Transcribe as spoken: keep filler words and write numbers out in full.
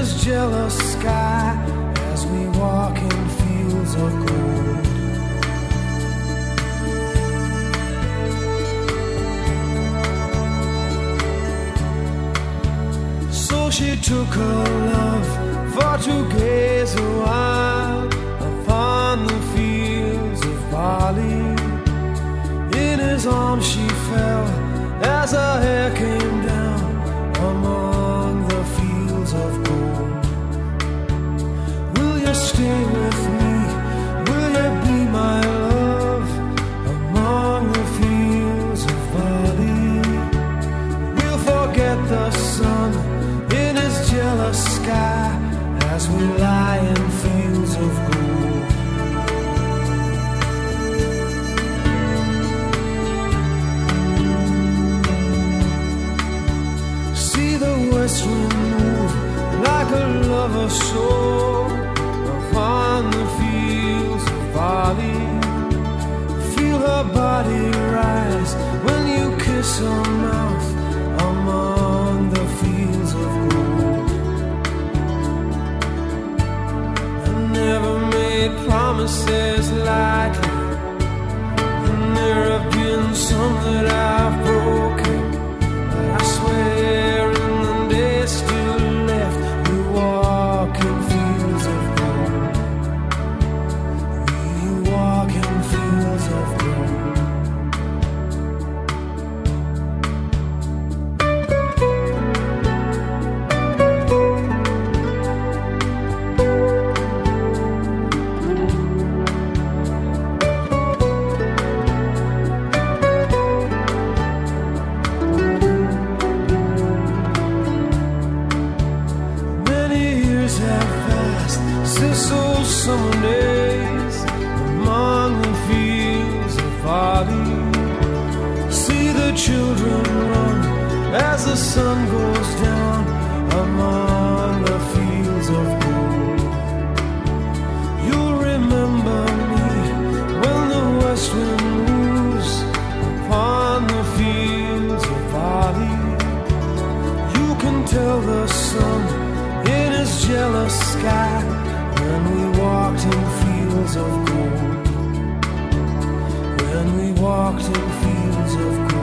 his jealous sky as we walk in fields of gold. So she took her love for to gaze a while upon the fields of barley. In his arms she fell as her hair came down among the fields of gold. Will you stay with me? Will you be my love among the fields of barley? We'll forget the sun in his jealous sky as we lie in fields of gold. See the west wind move like a lover's soul upon the fields of barley. Feel her body rise when you kiss her mouth among the fields of gold. I never made promises lightly, and there have been some that I've broken. But I swear in the days still left, we walk in fields of gold. We walk in fields of gold. Since those summer days among the fields of barley, see the children run as the sun goes down among the fields of gold. You'll remember me when the west wind moves upon the fields of barley. You can tell the sun in his jealous sky when we walked in fields of gold. When we walked in fields of gold.